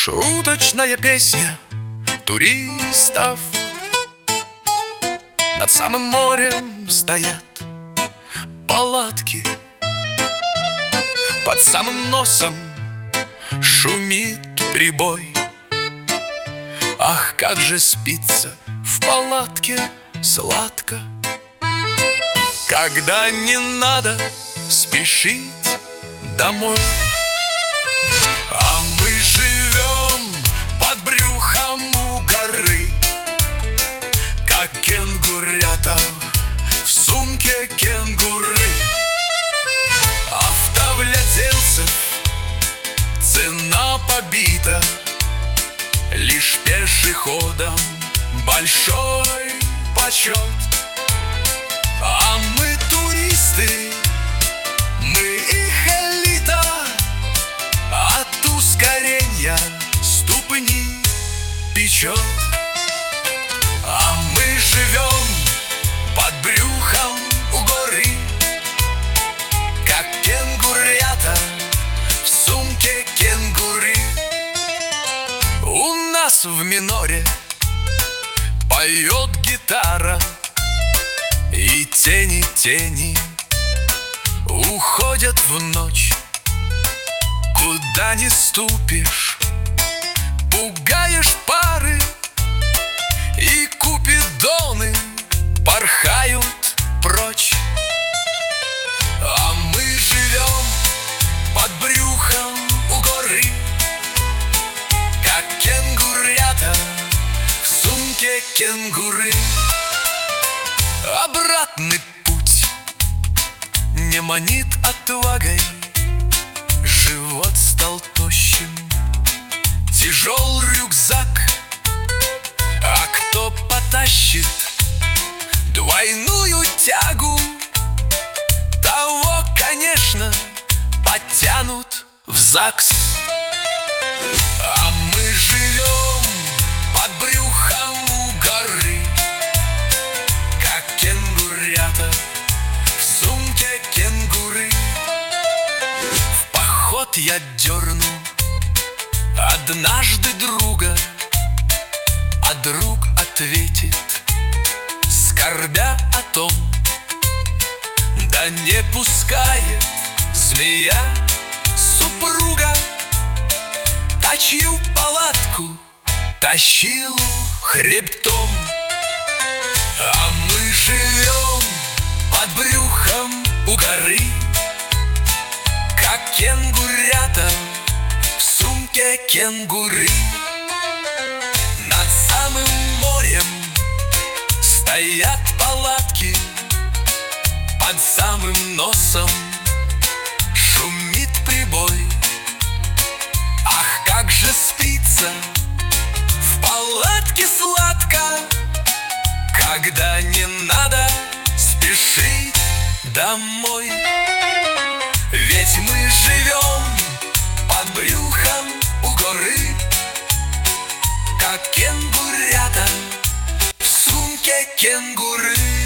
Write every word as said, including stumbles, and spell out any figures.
Шуточная песня туристов. Над самым морем стоят палатки, под самым носом шумит прибой. Ах, как же спится в палатке сладко, когда не надо спешить домой. А мы живем под брюхом у горы, как кенгурята в сумке кенгуры. Автовладельцев цена побита, лишь пешеходам большой почет. А мы туристы, мы их элита, от ускорения ступни печет. А мы живем под брюхом у горы, как кенгурята в сумке кенгуры. У нас в миноре поет гитара, и тени, тени уходят в ночь. Куда ни ступишь, пугаешь пары, и купидоны порхают прочь. А мы живем под брюхом у горы, как кенгурята в сумке кенгуры. Обратный путь не манит отвагой, живот стал тощим, тяжел рюкзак. А кто потащит двойную тягу, того, конечно, подтянут в ЗАГС. А мы живем под брюхом у горы, как кенгурята в сумке кенгуры. В поход я дерну однажды друга, а друг ответит, скорбя о том: да не пускает змея супруга. А чью палатку тащил хребтом. А мы живем под брюхом у горы, как кенгурята в сумке кенгуры. Над самым морем стоят палатки, под самым носом шумит прибой. Ах, как же спится в палатке сладко, когда не надо спешить домой. Ведь мы живем под брюхом у горы, как кенгурята в сумке кенгуры.